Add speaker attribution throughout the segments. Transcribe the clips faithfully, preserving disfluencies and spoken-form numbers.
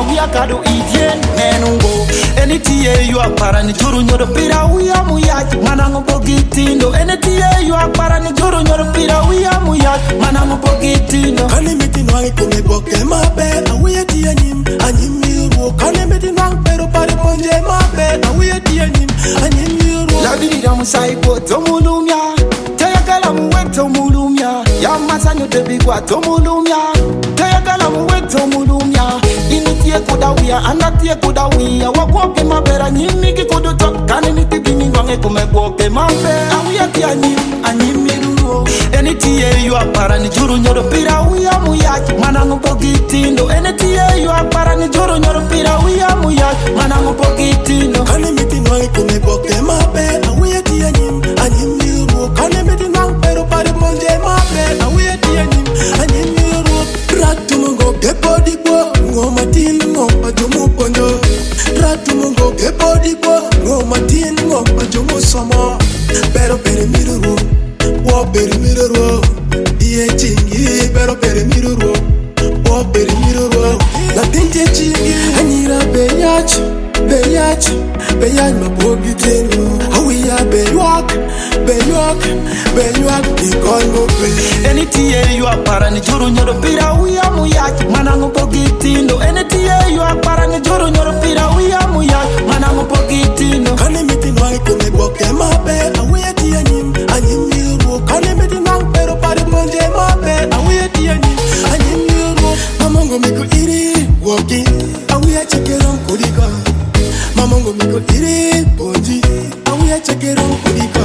Speaker 1: we are kadu idien nenungo. Anything you are parani juru nyoro pira we are muyaj manango pogitindo. Anything you are parani juru nyoro pira we are muyaj manango pogitindo.
Speaker 2: Kani miti nwangi kome boke mabe awiye tianyim anyim miru. Kani miti nwangi pero pare ponje mabe awiye tianyim anyim miru.
Speaker 1: La vida musaipo tomulumya tayakala muwe tomulumya ya masanyo debigwa tomulumya tayakala muwe tomulumya initie kudawia anatie kudawia wakoke mabera nyimi kikudu tokani mitibini nwange kumeboke mabe awiye tianyim anyim miru. Anything you are parani juru nyoro pira we are muyaj manango pogitindo. Anything you are parani juru nyoro pira we are muyaj manango pogitindo.
Speaker 2: Kani miti nwangi kome boke mabe awiye tianyim anyim miru. Kani miti nwangi pero pare ponje mabe awiye tianyim anyim miru. Ratu mungo kepodi bo ngoma tin ngoma jomu ponjo. Ratu mungo kepodi bo ngoma tin ngoma jomu somo. Pero pere miru wo pere miru. Iye chingi pero pere miru wo pere miru. La tinte chingi anyira beyach beyach beyach mapogitino. Awiya beyok beyok beyok ikongo be.
Speaker 1: Anything you are parani juru nyoro pira we are muyaj manango pogitindo. Anything you are parani juru nyoro pira we are muyaj manango pogitindo.
Speaker 2: Kani miti nwangi kome boke mabe awiye tianyim anyim miru. Kani miti nwangi pero pare ponje mabe awiye tianyim anyim miru. Mamongo miko iri woki awiye chekeron kodika. Mamongo miko iri ponji awiye chekeron kodika.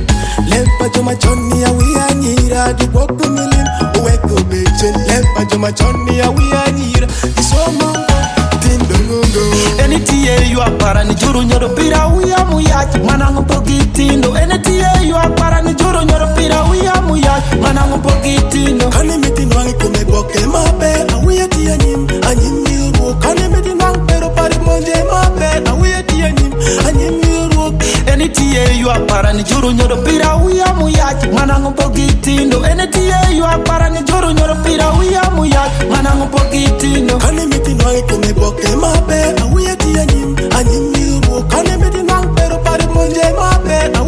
Speaker 2: Lempa joma choni awiye nyira di boko milim uweko bechen. Lempa joma choni awiye nyira di somongo tindongongo.
Speaker 1: Anything you are parani juru nyoro pira we are muyaj manango pogitindo. Anything you are parani juru nyoro pira we are muyaj manango pogitindo.
Speaker 2: Kani miti nwangi kome boke mabe awiye tianyim anyim miru. Kani miti nwangi pero pare ponje mabe awiye tianyim anyim miru.
Speaker 1: Anything you are parani juru nyoro pira we are muyaj manango pogitindo. Anything you are parani juru nyoro pira we are muyaj manango pogitindo.
Speaker 2: Kani miti nwangi kome boke mabe awiye tianyim anyim miru. Kani miti nwangi pero pare ponje mabe